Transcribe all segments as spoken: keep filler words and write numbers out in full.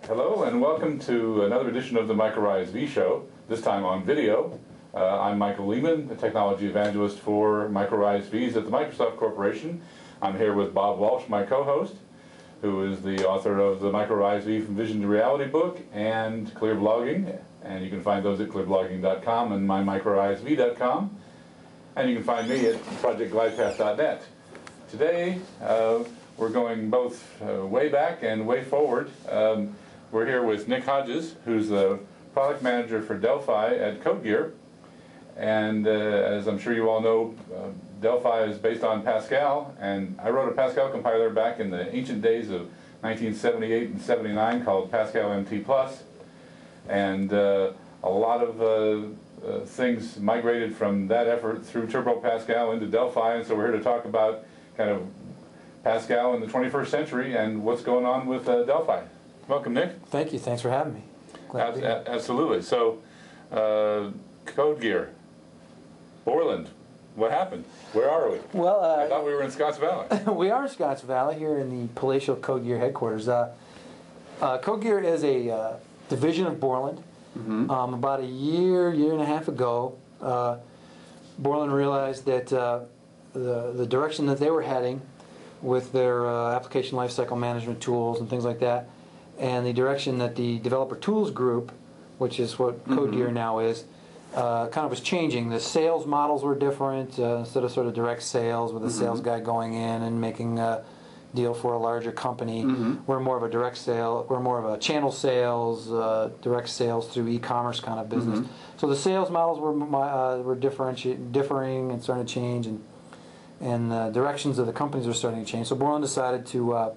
Hello and welcome to another edition of the MicroISV show, this time on video. Uh, I'm Michael Lehman, the technology evangelist for MicroISVs at the Microsoft Corporation. I'm here with Bob Walsh, my co-host, who is the author of the MicroISV from Vision to Reality book and Clear Blogging. And you can find those at clear blogging dot com and my micro I S V dot com. And you can find me at project glidepath dot net. Today, uh, we're going both uh, way back and way forward. Um, we're here with Nick Hodges, who's the product manager for Delphi at CodeGear. And uh, as I'm sure you all know, uh, Delphi is based on Pascal, and I wrote a Pascal compiler back in the ancient days of nineteen seventy-eight and seventy-nine called Pascal M T plus. And uh, a lot of uh, uh, things migrated from that effort through Turbo Pascal into Delphi, and so we're here to talk about kind of Pascal in the twenty-first century and what's going on with uh, Delphi. Welcome, Nick. Thank you. Thanks for having me. Glad to be here. Absolutely. So, uh, CodeGear, Borland, what happened? Where are we? Well, uh, I thought we were in Scotts Valley. We are in Scotts Valley, here in the palatial CodeGear headquarters. Uh, uh, CodeGear is a uh, division of Borland. Mm-hmm. um, about a year, year and a half ago, uh, Borland realized that uh, the, the direction that they were heading with their uh, application lifecycle management tools and things like that, and the direction that the developer tools group, which is what CodeGear mm-hmm. now is, uh, kind of was changing. The sales models were different. Uh, instead of sort of direct sales with a mm-hmm. sales guy going in and making a deal for a larger company, mm-hmm. we're more of a direct sale. We're more of a channel sales, uh, direct sales through e-commerce kind of business. Mm-hmm. So the sales models were uh, were differenti- differing and starting to change, and and the directions of the companies are starting to change. So Borland decided to uh,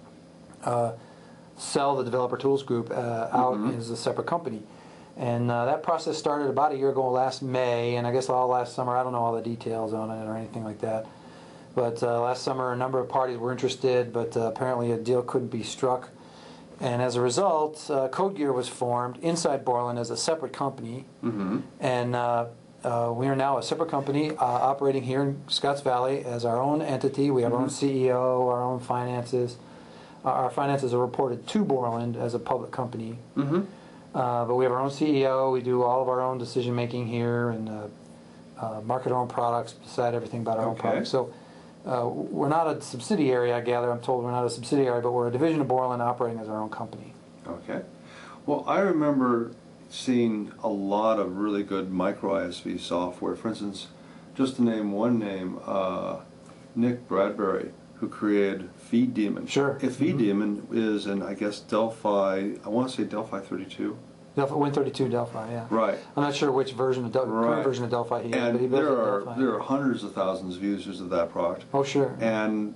uh, sell the developer tools group uh, out mm-hmm. as a separate company. And uh, that process started about a year ago last May, and I guess all last summer. I don't know all the details on it or anything like that. But uh, last summer a number of parties were interested, but uh, apparently a deal couldn't be struck. And as a result, uh, CodeGear was formed inside Borland as a separate company. Mm-hmm. And uh, uh, we are now a separate company uh, operating here in Scotts Valley as our own entity. We have mm-hmm. our own C E O, our own finances. Uh, our finances are reported to Borland as a public company. Mm-hmm. Uh, but we have our own C E O. We do all of our own decision making here and uh, uh, market our own products, decide everything about our okay. own products. So uh, we're not a subsidiary, I gather. I'm told we're not a subsidiary, but we're a division of Borland operating as our own company. Okay. Well, I remember seeing a lot of really good micro I S V software. For instance, just to name one name, uh, Nick Bradbury, who created FeedDemon. Sure. If FeedDemon mm-hmm. is in, I guess, Delphi, I want to say Delphi thirty-two. Delphi, Win thirty-two Delphi, yeah. Right. I'm not sure which version of Del- right. current version of Delphi he and is, but he built there it in are Delphi. there are hundreds of thousands of users of that product. Oh, sure. And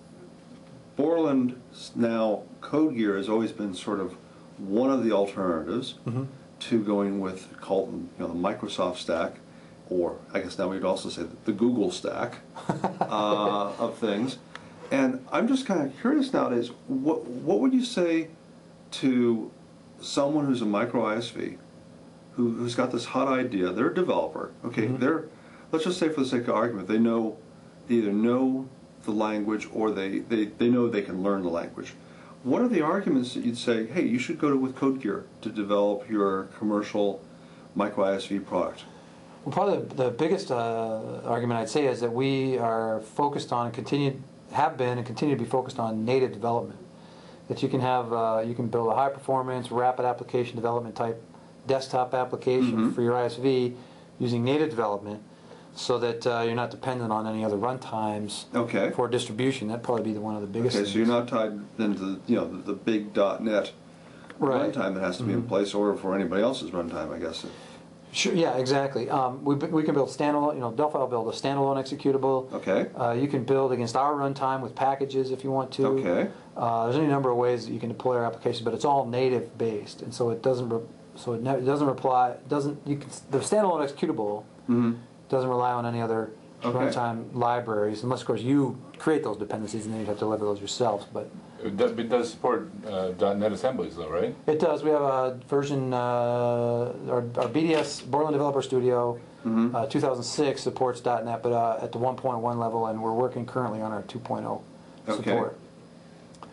Borland now CodeGear has always been sort of one of the alternatives mm-hmm. to going with called, you know, the Microsoft stack, or I guess now we'd also say the Google stack uh, of things. And I'm just kind of curious nowadays, what what would you say to someone who's a micro I S V, who, who's got this hot idea? They're a developer, okay? Mm-hmm. They're, let's just say for the sake of argument, they know, they either know the language or they, they, they know they can learn the language. What are the arguments that you'd say, hey, you should go to with CodeGear to develop your commercial micro I S V product? Well, probably the, the biggest uh, argument I'd say is that we are focused on and continue have been and continue to be focused on native development. That you can have, uh, you can build a high performance, rapid application development type desktop application mm-hmm. for your I S V using native development, so that uh, you're not dependent on any other runtimes okay. for distribution. That'd probably be the, one of the biggest. Okay, things. so you're not tied into the, you know the, the big .NET right. runtime that has to be mm-hmm. in place, or for anybody else's runtime, I guess. Sure. Yeah. Exactly. Um, we we can build standalone. You know, Delphi will build a standalone executable. Okay. Uh, you can build against our runtime with packages if you want to. Okay. Uh, there's any number of ways that you can deploy our application, but it's all native based, and so it doesn't. Re- so it, ne- it doesn't reply. It doesn't. You can the standalone executable mm-hmm. doesn't rely on any other okay. runtime libraries, unless of course you create those dependencies and then you have to deliver those yourselves. But it does, it does support uh, .NET assemblies, though, right? It does. We have a version, uh, our, our B D S, Borland Developer Studio, mm-hmm. uh, two thousand six supports .NET, but uh, at the one point one level, and we're working currently on our two point oh okay. support.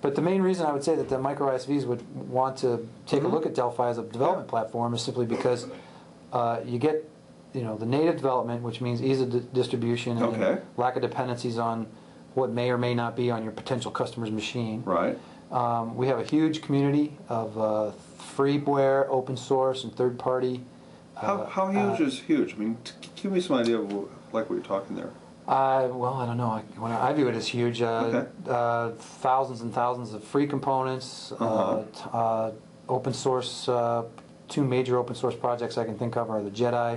But the main reason I would say that the micro I S Vs would want to take Mhm. a look at Delphi as a development Yeah. platform is simply because uh, you get, you know, the native development, which means ease of di- distribution and Okay. lack of dependencies on what may or may not be on your potential customer's machine. Right. Um, we have a huge community of uh, freeware, open source, and third-party. How, uh, how huge uh, is huge? I mean, t- give me some idea of wh- like what you're talking there. Uh, well, I don't know. I, when I view it as huge. Uh, Okay. uh, thousands and thousands of free components, Uh-huh. uh, t- uh, open source. Uh, two major open source projects I can think of are the Jedi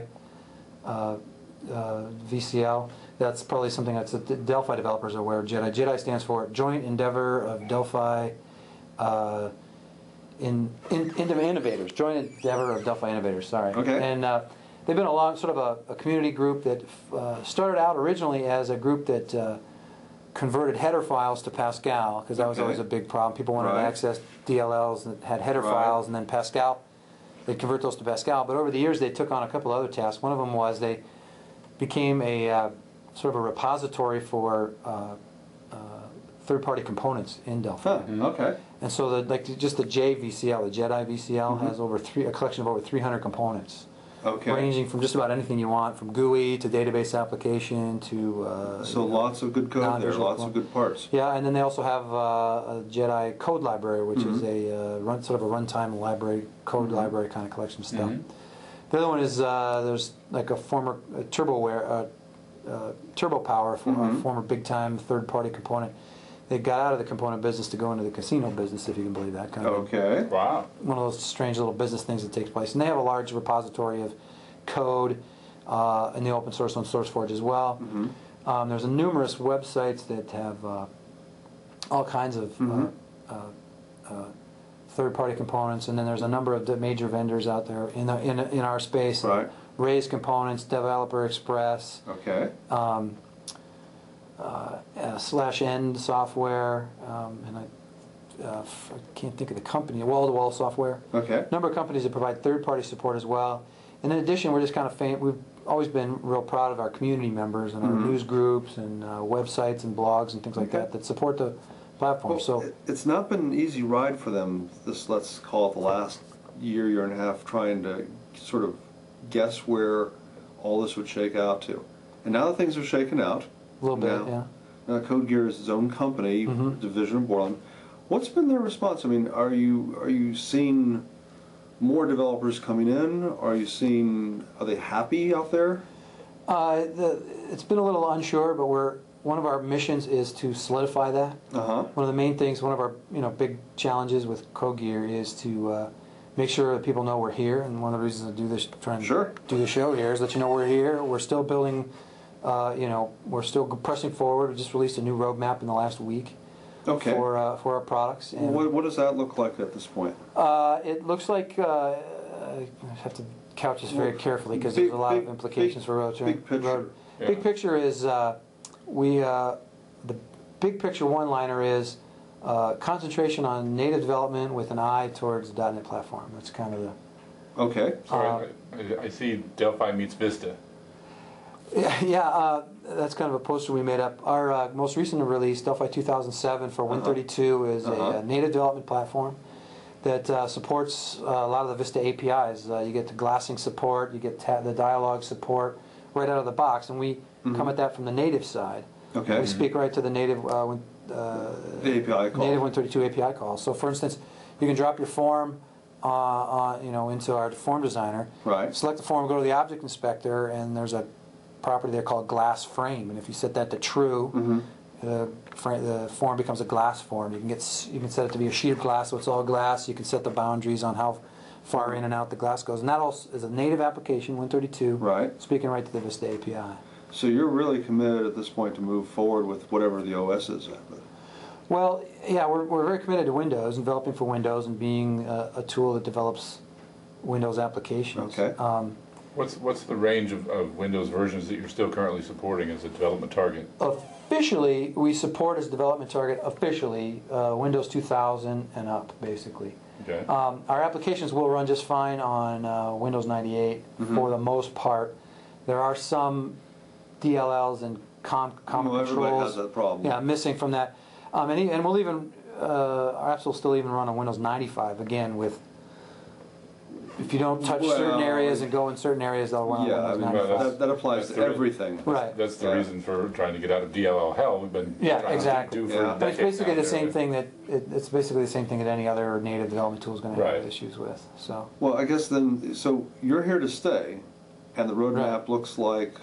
uh, uh, V C L. That's probably something that's the Delphi developers are aware of. Jedi. Jedi stands for Joint Endeavor of Delphi. Uh, in, in, in Innovators, Joint Endeavor of Delphi Innovators. Sorry. Okay. And uh, they've been a long, sort of a, a community group that uh, started out originally as a group that uh, converted header files to Pascal, because that was Okay. always a big problem. People wanted Right. to access D L Ls that had header Right. files, and then Pascal. They'd convert those to Pascal. But over the years, they took on a couple other tasks. One of them was they became a uh, sort of a repository for uh, uh, third-party components in Delphi. Huh. Okay. And so, the, like just the J V C L, the Jedi V C L, Mhm. has over three a collection of over three hundred components, Okay. ranging from just about anything you want, from G U I to database application to. Uh, So you know, lots of good code there, non-visual lots code. of good parts. Yeah, and then they also have uh, a Jedi code library, which is Mhm. a uh, run, sort of a runtime library, code Mhm. library kind of collection of stuff. Mhm. The other one is uh, there's like a former uh, TurboWare, uh, uh, Turbo Power, for, Mhm. a former big time third party component. They got out of the component business to go into the casino business, if you can believe that kind of. Okay. Wow. One of those strange little business things that takes place. And they have a large repository of code uh, in the open source on SourceForge as well. Mhm. Um, there's a numerous websites that have uh, all kinds of Mhm. uh, uh, uh, third-party components, and then there's a number of the major vendors out there in the, in, in our space. Right. Raise Components, Developer Express, Okay. um, uh, uh, Slash End Software, um, and I, uh, f- I can't think of the company. Wall-to-Wall Software. Okay. Number of companies that provide third-party support as well. And in addition, we're just kind of fam- we've always been real proud of our community members and our Mhm. news groups and uh, websites and blogs and things like Okay. that that support the platform. Well, so it- it's not been an easy ride for them. This, let's call it the last year, year and a half, trying to sort of guess where all this would shake out to. And now that things are shaken out, a little bit, now, yeah. Now Code Gear is its own company, Mhm. division of Borland. What's been their response? I mean, are you are you seeing more developers coming in? Are you seeing? Are they happy out there? Uh, the, it's been a little unsure, but we're one of our missions is to solidify that. Uh huh. One of the main things, one of our you know big challenges with Code Gear is to uh, make sure that people know we're here. And one of the reasons to do this, trying Sure. to do the show here, is that you know we're here. We're still building. Uh, you know, we're still pressing forward. We just released a new roadmap in the last week Okay. for uh, for our products. Well, And, what, what does that look like at this point? uh, it looks like uh, I have to couch this very Well, carefully because big- there's a lot big- of implications big- for road. big picture. road. Yeah. Big picture is uh, we uh, the big picture one-liner is uh, concentration on native development with an eye towards the .NET platform. That's kind of the Okay. So Uh, I, I, I see Delphi meets Vista. yeah. yeah uh, that's kind of a poster we made up. Our uh, most recent release, Delphi two thousand seven for Win thirty-two, is Uh-huh. a, a native development platform that uh, supports uh, a lot of the Vista A P Is. Uh, you get the glassing support, you get ta- the dialogue support right out of the box, and we Mhm. come at that from the native side. Okay. We speak right to the native uh, Win- uh, The A P I call. native Win thirty-two A P I calls. So, for instance, you can drop your form, uh, uh, you know, into our form designer. Right. Select the form, go to the object inspector, and there's a property there called glass frame. And if you set that to true, Mm-hmm. the, fra- the form becomes a glass form. You can get s- you can set it to be a sheet of glass, so it's all glass. You can set the boundaries on how far in and out the glass goes, and that all is a native application, Win thirty-two, Right. speaking right to the Vista A P I. So you're really committed at this point to move forward with whatever the O S is. Well, yeah, we're, we're very committed to Windows, and developing for Windows, and being a, a tool that develops Windows applications. Okay. Um, What's what's the range of, of Windows versions that you're still currently supporting as a development target? officially, we support as development target officially uh, Windows two thousand and up, basically. Okay. Um, our applications will run just fine on uh, Windows ninety-eight Mhm. for the most part. There are some D L Ls and com common Well, everybody controls. has that problem. Yeah, missing from that. Um, and, e- and we'll even uh, our apps will still even run on Windows ninety-five, again, with, if you don't touch Well, certain areas and go in certain areas, they'll run Yeah, on I Windows mean, ninety-five. that, that applies That's to the- everything. Right. That's the Yeah. reason for trying to get out of D L L hell. We've been Yeah, trying exactly. to do for Yeah. But it's decades basically now the same there. thing that, it, it's basically the same thing that any other native development tool is gonna Right. have issues with, so. Well, I guess then, so you're here to stay, and the roadmap Right. looks like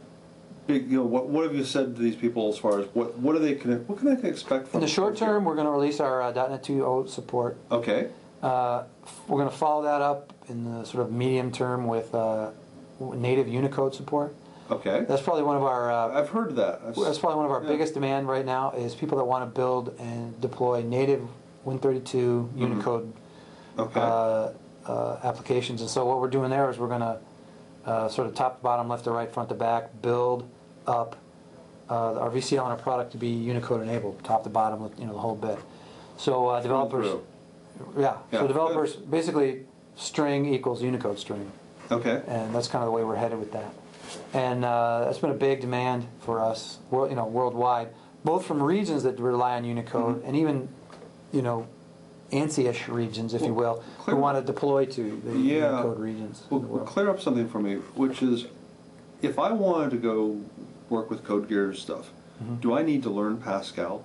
big. You know, what what have you said to these people as far as what what are they can what can they expect from? In the short Code Gear? term, we're gonna release our uh, .NET two point oh support. Okay. Uh, We're gonna follow that up in the sort of medium term with uh, native Unicode support. Okay. That's probably one of our, uh, I've heard that. I've, that's probably one of our yeah. biggest demand right now, is people that wanna build and deploy native Win thirty-two Unicode Okay. uh, uh, applications. And so what we're doing there is we're gonna uh, sort of top to bottom, left to right, front to back, build up uh, our V C L and our product to be Unicode enabled, top to bottom, you know, the whole bit. So uh, developers, Through. yeah, Yeah, so developers, basically string equals Unicode string. Okay. And that's kind of the way we're headed with that. And uh, that's been a big demand for us, wor- you know, worldwide, both from regions that rely on Unicode and even, you know, ANSI-ish regions, if you will, who clear- want to deploy to the Yeah. Unicode regions. Well, in the well, world. clear up something for me, which is, if I wanted to go work with Code Gear stuff, Mm-hmm. do I need to learn Pascal,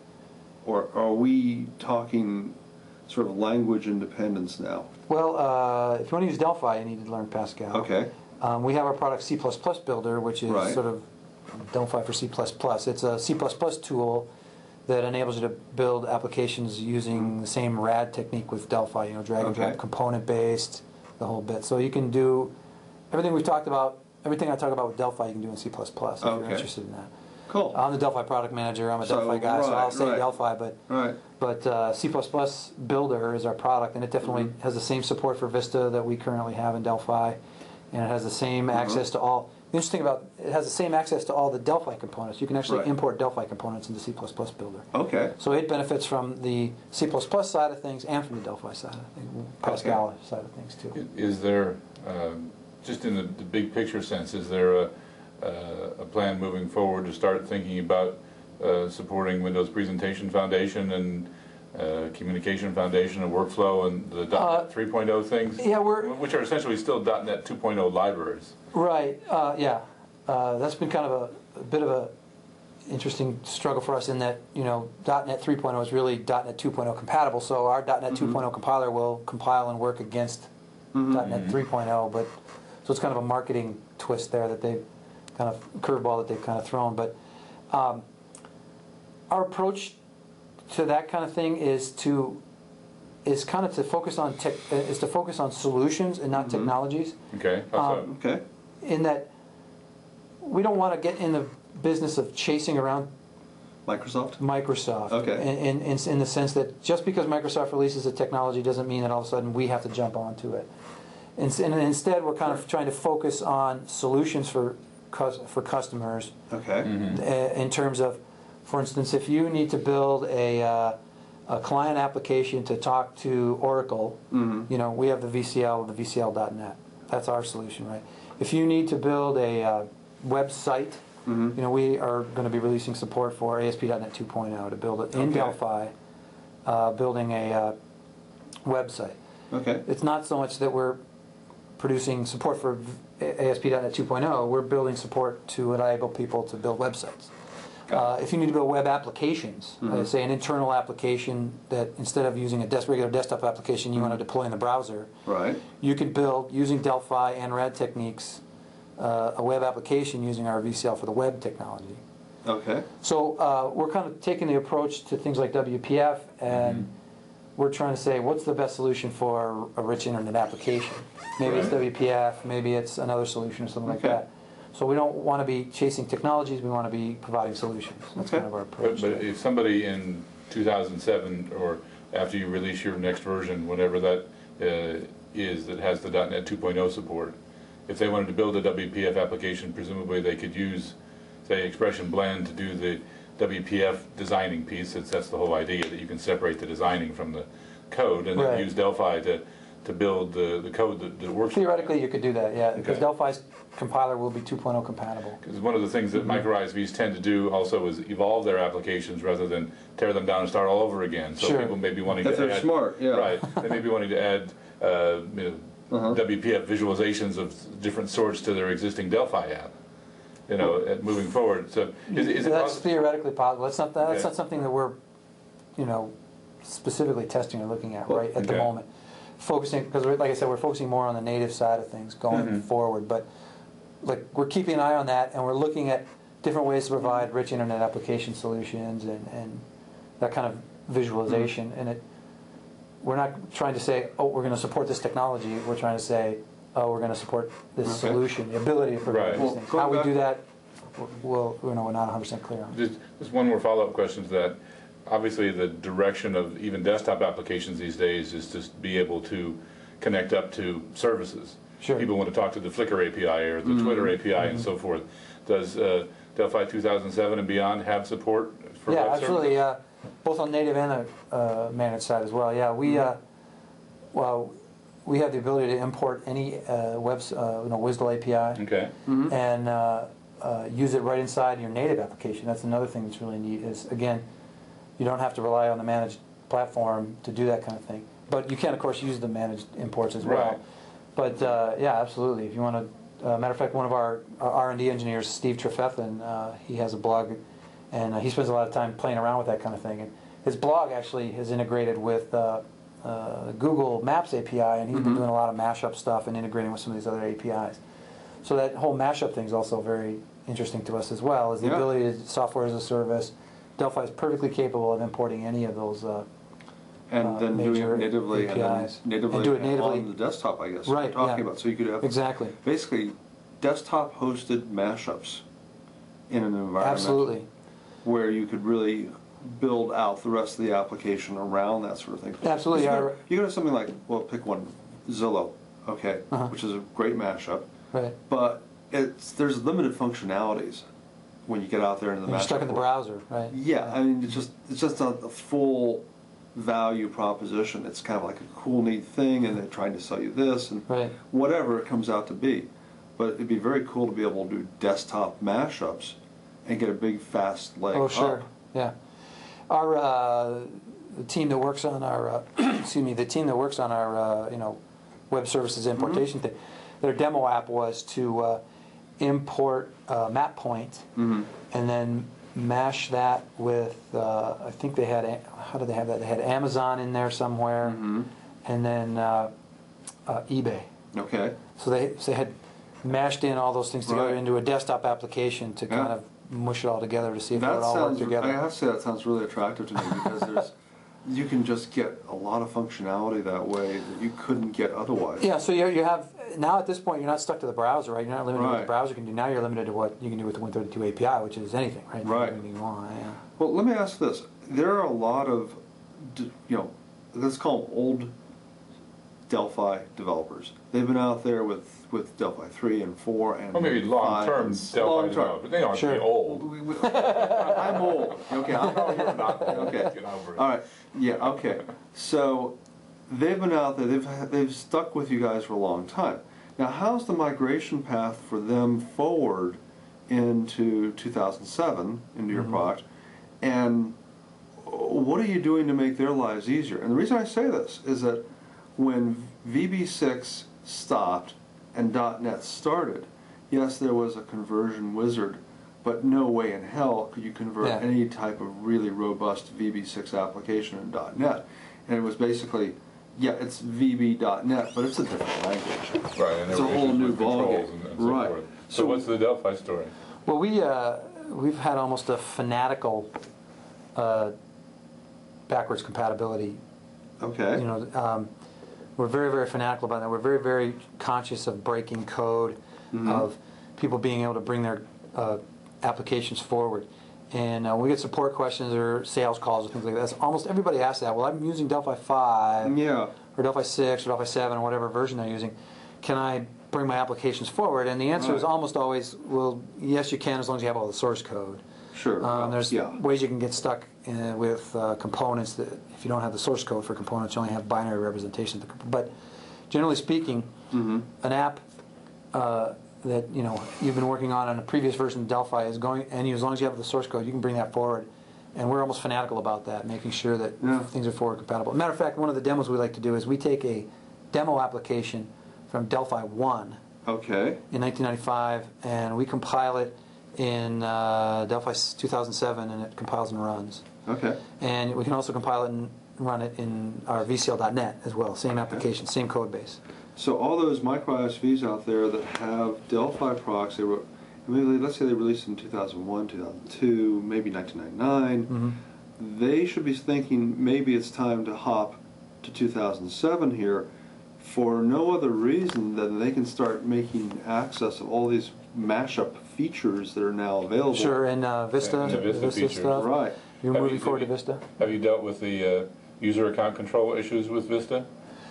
or are we talking sort of language independence now? Well, uh, if you want to use Delphi, you need to learn Pascal. Okay. Um, we have our product C plus plus Builder, which is Right. sort of Delphi for C plus plus. It's a C plus plus tool that enables you to build applications using the same R A D technique with Delphi, you know, drag and drop, Okay. component based, the whole bit. So you can do everything we've talked about, everything I talk about with Delphi, you can do in C plus plus if you're Okay. interested in that. Cool. I'm the Delphi product manager, I'm a So, Delphi guy, so right, I'll say right. Delphi, but Right. but uh, C plus plus Builder is our product, and it definitely Mm-hmm. has the same support for Vista that we currently have in Delphi, and it has the same Mm-hmm. access to all. The interesting about it has the same access to all the Delphi components. You can actually Right. import Delphi components into C plus plus Builder. Okay. So it benefits from the C plus plus side of things and from the Delphi side of things, Pascal side of things too. Is there, um, just in the, the big picture sense, is there a, uh, a plan moving forward to start thinking about uh, supporting Windows Presentation Foundation and uh, Communication Foundation and Workflow and the Uh, .NET three point oh things? yeah, we're- Which are essentially still .NET two point oh libraries. Right. Uh, yeah. Uh, that's been kind of a, a bit of a interesting struggle for us in that, you know, .NET three point oh is really .NET two point oh compatible, so our .NET two point oh compiler will compile and work against .NET three point oh, but so it's kind of a marketing twist there that they've kind of curveball that they've kind of thrown. But um, our approach to that kind of thing is to is kind of to focus on tech, is to focus on solutions and not technologies. Okay? How so? Um, Okay. In that we don't want to get in the business of chasing around Microsoft. Microsoft. Okay. In, in, in, in the sense that just because Microsoft releases a technology doesn't mean that all of a sudden we have to jump onto it. And, and instead we're kind of trying to focus on solutions for cus- for customers Okay. uh, in terms of, for instance, if you need to build a, uh, a client application to talk to Oracle, Mm-hmm. you know, we have the V C L, the V C L dot net. That's our solution, right? If you need to build a uh, website, Mm-hmm. you know, we are going to be releasing support for A S P dot net two point oh to build it in Okay. Delphi, uh, building a uh, website. Okay. It's not so much that we're producing support for A S P dot net two point oh, we're building support to enable people to build websites. Uh, if you need to build web applications, uh, say an internal application that instead of using a des- regular desktop application you want to deploy in the browser, Right. you could build, using Delphi and R A D techniques, uh, a web application using our V C L for the web technology. Okay. So uh, we're kind of taking the approach to things like W P F, and we're trying to say what's the best solution for a rich internet application. Maybe it's Right. W P F, maybe it's another solution or something like Okay. that. So we don't want to be chasing technologies, we want to be providing solutions. That's Okay. kind of our But, approach. but to it. if somebody in two thousand seven or after you release your next version, whatever that uh, is that has the .NET two point oh support, if they wanted to build a W P F application, presumably they could use, say, Expression Blend to do the W P F designing piece. That's, that's the whole idea, that you can separate the designing from the code, and then Right. use Delphi to to build the, the code that, that works. Theoretically, you could do that, yeah, because Okay. Delphi's compiler will be two point oh compatible. Because one of the things that micro I S Vs tend to do also is evolve their applications rather than tear them down and start all over again. So Sure. people may be wanting If to they're add, smart, yeah. right? They may be wanting to add uh, you know, Uh-huh. W P F visualizations of different sorts to their existing Delphi app. You know, at moving forward. So is, is it That's possible? theoretically possible. That's not, that's Okay. not something that we're, you know, specifically testing or looking at right at the Okay. moment. Focusing, because like I said, we're focusing more on the native side of things going Mhm. forward. But like we're keeping an eye on that, and we're looking at different ways to provide rich internet application solutions and, and that kind of visualization. Mm-hmm. And it, we're not trying to say, oh, we're going to support this technology. We're trying to say, oh, we're going to support this Okay. solution, the ability to provide Right. these Well, things. going How we back- do that, we'll, you know, we're not one hundred percent clear on. Just, just one more follow-up question to that. Obviously, the direction of even desktop applications these days is to be able to connect up to services. Sure. People want to talk to the Flickr A P I or the Mm-hmm. Twitter A P I and so forth. Does uh, Delphi two thousand seven and beyond have support for Yeah, web absolutely. services? Uh, both on native and the uh, managed side as well. Yeah, we uh, well, we have the ability to import any uh, web, uh, you know, WSDL A P I Okay. and uh, uh, use it right inside your native application. That's another thing that's really neat. Is again, you don't have to rely on the managed platform to do that kind of thing. But you can, of course, use the managed imports as well. Right. But uh, yeah, absolutely. If you want to, uh, matter of fact, one of our R and D engineers, Steve Trefethan, uh, he has a blog, and uh, he spends a lot of time playing around with that kind of thing. And his blog actually is integrated with uh, uh, Google Maps A P I, and he's been doing a lot of mashup stuff and integrating with some of these other A P Is. So that whole mashup thing is also very interesting to us as well, is the Yeah. ability to software as a service. Delphi is perfectly capable of importing any of those. Uh, And uh, then doing major it natively, and then A P Is. natively, And do it natively. on the desktop, I guess. Right, We're talking yeah. about, so you could have exactly. basically desktop hosted mashups in an environment Absolutely. where you could really build out the rest of the application around that sort of thing. Absolutely, You could our- have, you could have something like, well, pick one, Zillow, okay, Uh-huh. which is a great mashup, Right. but it's there's limited functionalities when you get out there into the And you're mashup stuck in the world. browser, right? Yeah, I mean, it's just it's just a, a full value proposition. It's kind of like a cool, neat thing, and they're trying to sell you this and Right. whatever it comes out to be. But it'd be very cool to be able to do desktop mashups and get a big, fast leg Oh, up. sure. Yeah. Our uh, the team that works on our uh, excuse me, the team that works on our uh, you know web services importation Mm-hmm. thing, their demo app was to uh, import uh, map point Mhm. and then mash that with uh, I think they had how did they have that? They had Amazon in there somewhere, Mhm. and then uh, uh, eBay. Okay. So they so they had mashed in all those things together Right. into a desktop application to Yeah. kind of mush it all together to see if it That would all work sounds. together. I have to say that sounds really attractive to me because there's you can just get a lot of functionality that way that you couldn't get otherwise. Yeah, so you you have now at this point you're not stuck to the browser, right? You're not limited to what Right. the browser can do. Now you're limited to what you can do with the Win thirty-two A P I, which is anything, right? Right. Anything you want, yeah. Well, let me ask this: there are a lot of, d- you know, let's call them old Delphi developers. They've been out there with, with Delphi three and four and Or maybe five long-term and Delphi long-term. developers. They aren't Sure. really old. We- we- I'm old. Okay. I'm, No, you're not old. Okay. Get over it. all right. Yeah. Okay. So they've been out there. They've they've stuck with you guys for a long time. Now, how's the migration path for them forward into two thousand seven into your product, and what are you doing to make their lives easier? And the reason I say this is that when V B six stopped and .NET started, yes, there was a conversion wizard, but no way in hell could you convert Yeah. any type of really robust V B six application in .NET. And it was basically, yeah, it's V B dot net, but it's a different language. Right, and It's there a were whole issues new with controls ballgame. and, and so Right. forth. So, So- what's the Delphi story? Well, we uh, we've had almost a fanatical uh, backwards compatibility. Okay. You know, um, we're very very fanatical about that. We're very very conscious of breaking code, Mhm. of people being able to bring their uh, applications forward. And uh, when we get support questions or sales calls or things like that, that's almost everybody asks that. Well, I'm using Delphi five Yeah. or Delphi six or Delphi seven or whatever version they're using. Can I bring my applications forward? And the answer is Right. almost always, well, yes, you can as long as you have all the source code. Sure. Um, there's yeah. ways you can get stuck in, with uh, components that if you don't have the source code for components, you only have binary representation. But generally speaking, Mm-hmm. an app uh, that you know you've been working on on a previous version of Delphi is going, and you, as long as you have the source code, you can bring that forward. And we're almost fanatical about that, making sure that Yeah. things are forward compatible. Matter of fact, one of the demos we like to do is we take a demo application from Delphi one Okay. in nineteen ninety-five, and we compile it in uh, Delphi two thousand seven, and it compiles and runs. Okay. And we can also compile it and run it in our V C L dot net as well. Same application, same code base. So all those micro I S Vs out there that have Delphi procs, they were, maybe, let's say they released in two thousand one, two thousand two, maybe nineteen ninety-nine. Mm-hmm. They should be thinking maybe it's time to hop to two thousand seven here for no other reason than they can start making access of all these mashup features that are now available. Sure, and uh, Vista, And the Vista features. stuff. Right. You're Have moving you- forward to have you- Vista. Have you dealt with the uh, user account control issues with Vista?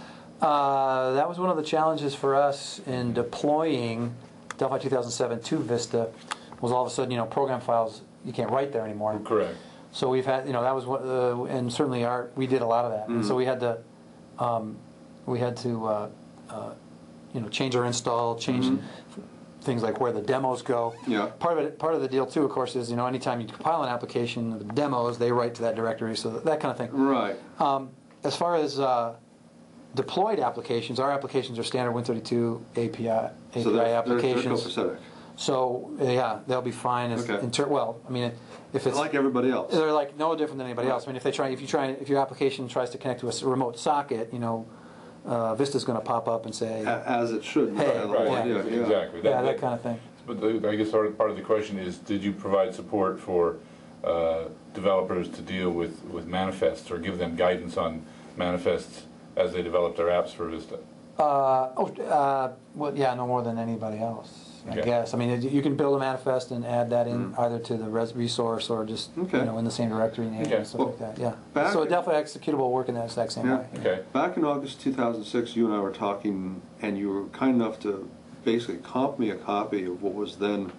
Uh, that was one of the challenges for us in deploying Delphi two thousand seven to Vista. Was all of a sudden, you know, program files you can't write there anymore. Correct. So we've had, you know, that was what, uh, and certainly our we did a lot of that. And so we had to, um, we had to, uh, uh, you know, change our install, change things like where the demos go. Yeah. Part of it, part of the deal too, of course, is you know, anytime you compile an application, the demos they write to that directory, so that, that kind of thing. Right. Um, as far as uh, deployed applications, our applications are standard Win thirty-two A P I A P I So they're, they're, they're applications. copacetic. So yeah, they'll be fine. As Okay. inter- well, I mean, if it's Like everybody else. they're like no different than anybody else. I mean, if they try, if you try, if your application tries to connect to a s- remote socket, you know, uh, Vista's going to pop up and say, A- As it should. Hey, the whole Right, yeah. idea, yeah. exactly. yeah, that kind of thing. But the, I guess sort of part of the question is, did you provide support for uh, developers to deal with, with manifests or give them guidance on manifests as they develop their apps for Vista? Uh, oh, uh, well, yeah, no more than anybody else, I Okay. guess. I mean, it- you can build a manifest and add that in either to the res- resource or just Okay. you know in the same directory name Okay. and stuff Well, like that. Yeah. back- So a Delphi executable will work in that exact same Yeah. way. Okay. Back in August two thousand six, you and I were talking, and you were kind enough to basically comp me a copy of what was then,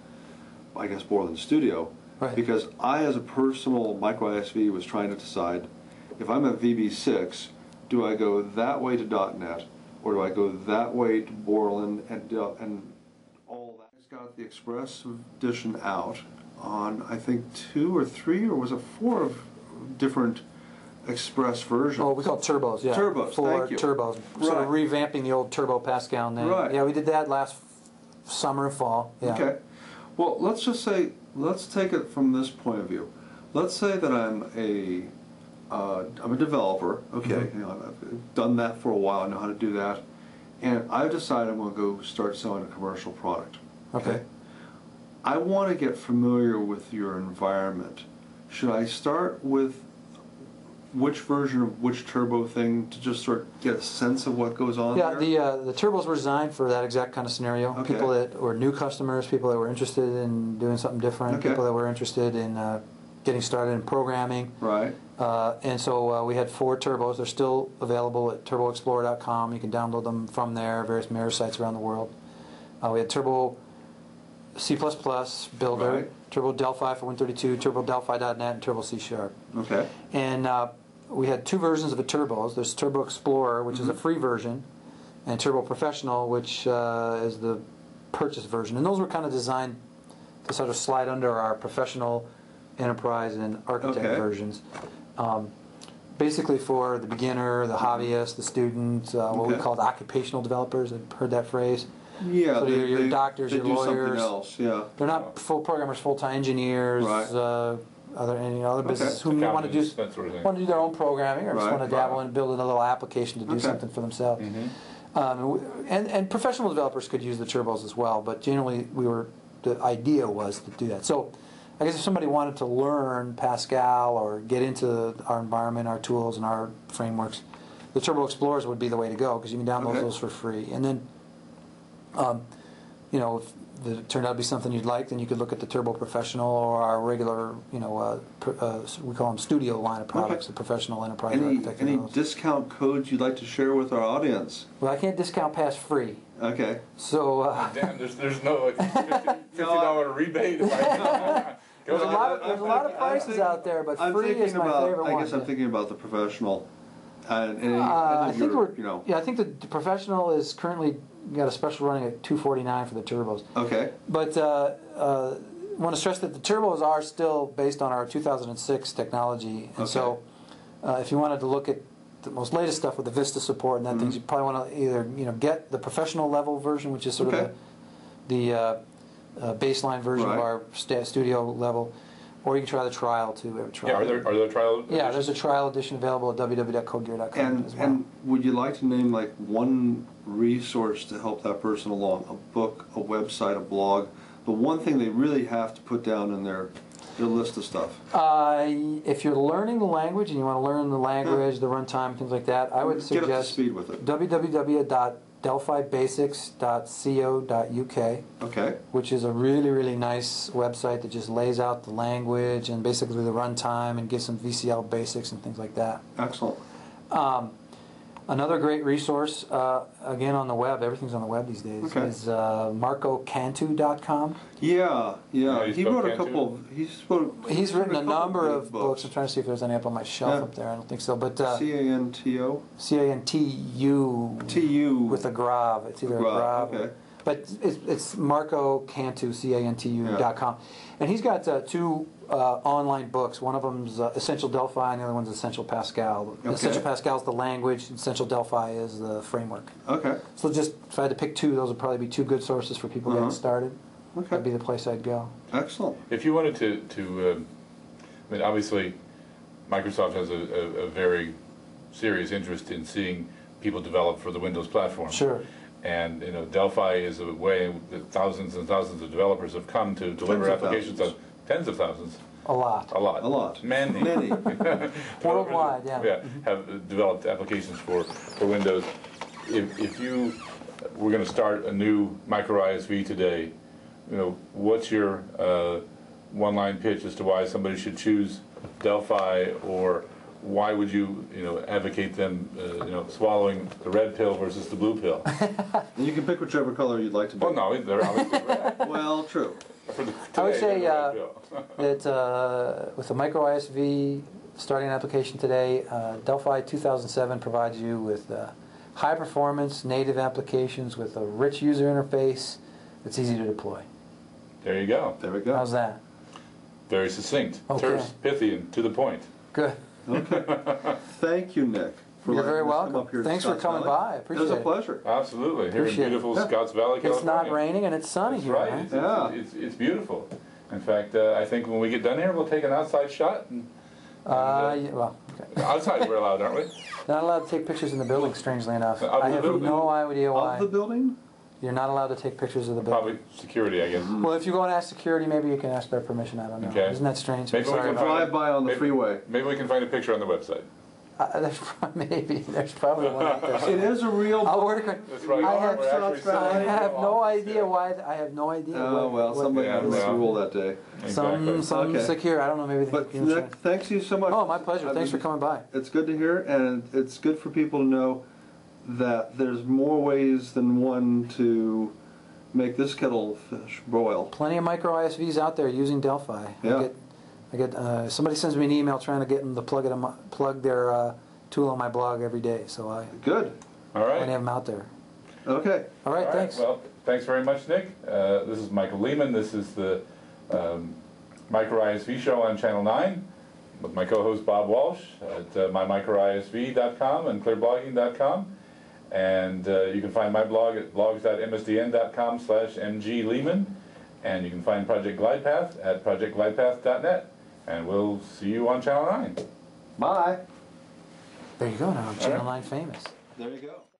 I guess, Borland Studio. Right. Because I, as a personal micro I S V, was trying to decide, if I'm at V B six, do I go that way to .NET, or do I go that way to Borland and, Del- and all that? It's got the Express edition out on, I think, two or three, or was it four of different Express versions? Oh, we call it turbos, yeah. Turbos, Four thank you. turbos. Sort of Right. revamping the old Turbo Pascal name. Right. Yeah, we did that last f- summer, fall. Yeah. Okay. Well, let's just say, let's take it from this point of view. Let's say that I'm a, uh, I'm a developer. Okay, Mm-hmm. you know, I've done that for a while. I know how to do that, and I've decided I'm going to go start selling a commercial product. Okay. I want to get familiar with your environment. Should I start with which version of which turbo thing to just sort of get a sense of what goes on Yeah, there? the uh, the turbos were designed for that exact kind of scenario. Okay. People that were new customers, people that were interested in doing something different, Okay. people that were interested in uh, getting started in programming. Right. Uh, and so uh, we had four turbos. They're still available at turbo explorer dot com. You can download them from there, various mirror sites around the world. Uh, we had Turbo C plus plus Builder, Right. Turbo Delphi for Win thirty-two, Turbo Delphi dot net, and Turbo C Sharp. Okay. And uh, we had two versions of the turbos. There's Turbo Explorer, which is a free version, and Turbo Professional, which uh, is the purchase version. And those were kind of designed to sort of slide under our professional, enterprise, and architect Okay. versions. Um, basically for the beginner, the hobbyist, the student, uh, what we Okay. called occupational developers. I've heard that phrase. Yeah. So they, your- your they- doctors, they your do lawyers. something else. Yeah. They're not full programmers, full-time engineers, Right. uh, other any other businesses who want to do Accountants, that sort of thing. want to do their own programming or just Right. want to dabble and build a little application to do Okay. something for themselves. Mm-hmm. Um, and w- and, and professional developers could use the turbos as well, but generally we were the idea was to do that. So I guess if somebody wanted to learn Pascal or get into our environment, our tools, and our frameworks, the Turbo Explorers would be the way to go because you can download Okay. those for free. And then, um, you know, if it turned out to be something you'd like, then you could look at the Turbo Professional or our regular, you know, uh, pr- uh, we call them studio line of products, Okay. the professional enterprise Any architect. any those. discount codes you'd like to share with our audience? Well, I can't discount past free. Okay. So uh, Damn, there's, there's no like fifty dollar rebate. If I, there's a Well, lot of I- there's a I'm lot of thinking- I'm prices thinking- out there, but I'm free thinking is my about, favorite I one. guess I'm thinking about the professional And, and any, Uh, I any of think your, we're, you know, yeah, I think the the professional is currently got a special running at two forty-nine for the turbos. okay, But uh, uh, I want to stress that the turbos are still based on our two thousand six technology, and Okay. so uh, if you wanted to look at the most latest stuff with the Vista support and that Mm-hmm. things, you probably want to either you know get the professional level version, which is sort Okay. of the, the uh, uh, baseline version Right. of our sta- studio level, or you can try the trial too. We have a trial. Yeah, are there, are there trial? Yeah, there's a trial edition available at w w w dot code gear dot com and as well. and would you like to name like one resource to help that person along? A book, a website, a blog, the one thing they really have to put down in their their list of stuff. Uh, if you're learning the language and you want to learn the language, the runtime, things like that, I would Get up to suggest speed with it. w w w dot delphi basics dot co dot u k, Okay, which is a really, really nice website that just lays out the language and basically the runtime and gives some V C L basics and things like that. excellent. Um, another great resource, uh, again on the web, everything's on the web these days, Okay. is uh, marco cantu dot com. Yeah, yeah. Yeah, you he spoke wrote a Cantu? couple. Of, he's wrote. He's written a couple number good of books. I'm trying to see if there's any up on my shelf Yeah. up there. I don't think so. But uh, C A N T O C A N T U T U with a grav. It's either a Grav, grav. or- okay. But it's, it's Marco Cantu, C A N T U dot com. And he's got uh, two uh, online books. One of them's uh, Essential Delphi, and the other one's Essential Pascal. Okay. Essential Pascal is the language, Essential Delphi is the framework. Okay, So just, if I had to pick two, those would probably be two good sources for people Uh-huh. getting started. okay, That'd be the place I'd go. excellent. If you wanted to, to um, I mean, obviously, Microsoft has a, a, a very serious interest in seeing people develop for the Windows platform. Sure. And you know, Delphi is a way that thousands and thousands of developers have come to deliver Tens of applications thousands. of tens of thousands, A lot. a lot, A lot. many, Many. Worldwide, yeah. yeah, have developed applications for for Windows. If if you were going to start a new micro I S V today, you know, what's your uh, one-line pitch as to why somebody should choose Delphi, or why would you, you know, advocate them, uh, you know, swallowing the red pill versus the blue pill? And you can pick whichever color you'd like to be. Well, no, they're obviously red. Well, true. For the, I would today, say, they're the uh, red pill. that uh, with the micro I S V starting an application today, uh, Delphi two thousand seven provides you with uh, high performance native applications with a rich user interface that's easy to deploy. There you go. There we go. How's that? Very succinct, Okay. terse, pithy, and to the point. Good. Thank you, Nick. For You're letting very us come welcome. up here to Thanks for Scotts coming Valley. by. I appreciate It was a it. pleasure. Absolutely. Here Appreciate in it. beautiful Yeah. Scotts Valley, It's California. not raining and it's sunny That's here. right. huh? It's, Yeah. it's, it's, it's beautiful. In fact, uh, I think when we get done here, we'll take an outside shot. And, Uh, yeah, well, okay. outside we're allowed, aren't we? Not allowed to take pictures in the building, strangely enough. Of I the have building? no idea why. Of the building? You're not allowed to take pictures of the building. Probably security, I guess. Well, if you go and ask security, maybe you can ask their permission. I don't know. Okay. Isn't that strange? Maybe I'm we sorry can about find- Drive by on the Maybe- freeway. Maybe we can find a picture on the website. Uh, there's prob- maybe there's probably one out there. It is a real. I'll work on. That's right. I We're have, actually Scotts Valley. I sitting in have the no office, idea yeah. why. I have no idea. Oh, what, well, what- somebody Yeah, had this well. rule that day. some Exactly. some Okay. secure. I don't know. Maybe. But they can Nick, thanks you so much. Oh, my pleasure. I Thanks for mean, coming by. It's good to hear, and it's good for people to know that there's more ways than one to make this kettle of fish boil. Plenty of micro I S Vs out there using Delphi. Yeah. I get, I get. Uh, somebody sends me an email trying to get them to plug it, in my, plug their uh, tool on my blog every day. So I Good. All right. plenty of them out there. Okay. All right. All right, Thanks. Well, thanks very much, Nick. Uh, this is Michael Lehman. This is the um, Micro I S V show on Channel nine with my co-host Bob Walsh at uh, my micro I S V dot com and clear blogging dot com. And uh, you can find my blog at blogs dot m s d n dot com slash m g lehman. And you can find Project Glidepath at project glidepath dot net. And we'll see you on Channel nine. Bye. There you go. Now I'm Channel right. nine famous. There you go.